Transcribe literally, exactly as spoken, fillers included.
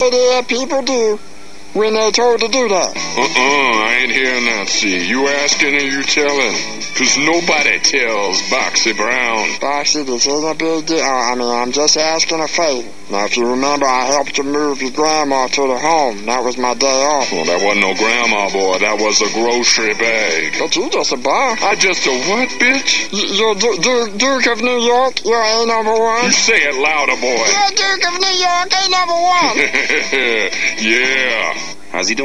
Yeah, people do when they're told to do that. Uh-uh, I ain't hearing that, see. You asking and you telling. Cause nobody tells Boxy Brown. Boxy, this isn't a big deal. I mean, I'm just asking a favor. Now, if you remember, I helped you move your grandma to the home. That was my day off. Well, that wasn't no grandma, boy. That was a grocery bag. But you just a bar. I just a what, bitch? Y- you're du- du- Duke of New York. You're A number one. You say it louder, boy. You're Duke of New York, A number one. Yeah. How's he doing?